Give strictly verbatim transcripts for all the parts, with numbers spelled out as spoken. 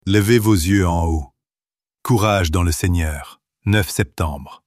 Levez vos yeux en haut. Courage dans le Seigneur. neuf septembre.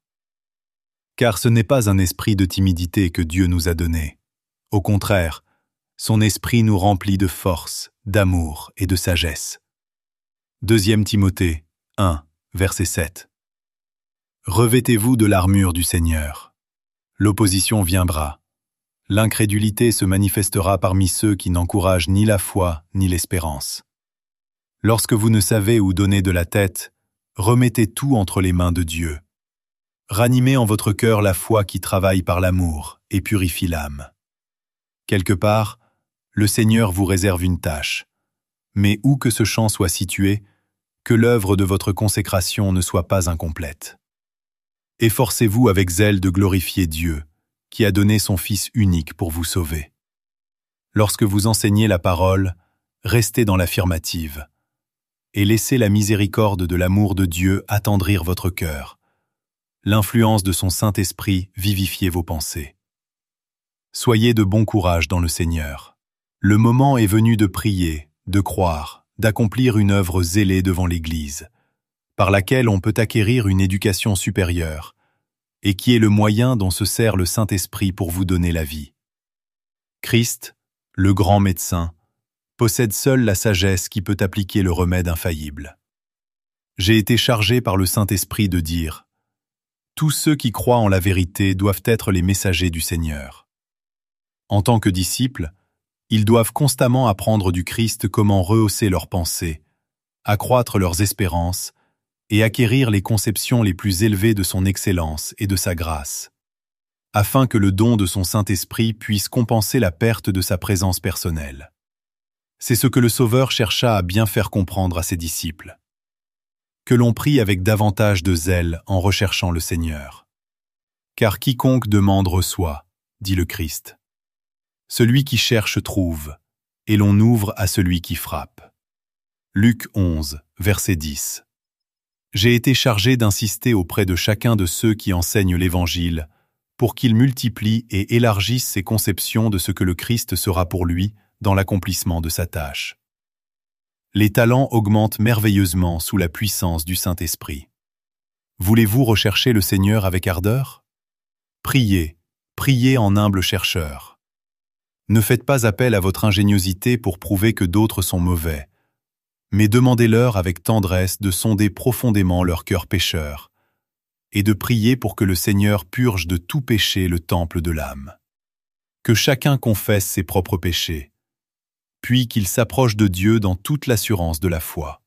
Car ce n'est pas un esprit de timidité que Dieu nous a donné. Au contraire, son esprit nous remplit de force, d'amour et de sagesse. Deuxième Timothée un, verset sept. Revêtez-vous de l'armure du Seigneur. L'opposition viendra. L'incrédulité se manifestera parmi ceux qui n'encouragent ni la foi ni l'espérance. Lorsque vous ne savez où donner de la tête, remettez tout entre les mains de Dieu. Ranimez en votre cœur la foi qui travaille par l'amour et purifie l'âme. Quelque part, le Seigneur vous réserve une tâche. Mais où que ce champ soit situé, que l'œuvre de votre consécration ne soit pas incomplète. Efforcez-vous avec zèle de glorifier Dieu, qui a donné son Fils unique pour vous sauver. Lorsque vous enseignez la parole, restez dans l'affirmative, et laissez la miséricorde de l'amour de Dieu attendrir votre cœur, l'influence de son Saint-Esprit vivifier vos pensées. Soyez de bon courage dans le Seigneur. Le moment est venu de prier, de croire, d'accomplir une œuvre zélée devant l'Église, par laquelle on peut acquérir une éducation supérieure, et qui est le moyen dont se sert le Saint-Esprit pour vous donner la vie. Christ, le grand médecin, possède seul la sagesse qui peut appliquer le remède infaillible. J'ai été chargé par le Saint-Esprit de dire « Tous ceux qui croient en la vérité doivent être les messagers du Seigneur. » En tant que disciples, ils doivent constamment apprendre du Christ comment rehausser leurs pensées, accroître leurs espérances et acquérir les conceptions les plus élevées de son excellence et de sa grâce, afin que le don de son Saint-Esprit puisse compenser la perte de sa présence personnelle. C'est ce que le Sauveur chercha à bien faire comprendre à ses disciples. Que l'on prie avec davantage de zèle en recherchant le Seigneur. Car quiconque demande reçoit, dit le Christ. Celui qui cherche trouve, et l'on ouvre à celui qui frappe. Luc onze, verset dix. J'ai été chargé d'insister auprès de chacun de ceux qui enseignent l'Évangile, pour qu'ils multiplient et élargissent ses conceptions de ce que le Christ sera pour lui dans l'accomplissement de sa tâche. Les talents augmentent merveilleusement sous la puissance du Saint-Esprit. Voulez-vous rechercher le Seigneur avec ardeur? Priez, priez en humble chercheur. Ne faites pas appel à votre ingéniosité pour prouver que d'autres sont mauvais, mais demandez-leur avec tendresse de sonder profondément leur cœur pécheur et de prier pour que le Seigneur purge de tout péché le temple de l'âme. Que chacun confesse ses propres péchés, puis qu'il s'approche de Dieu dans toute l'assurance de la foi.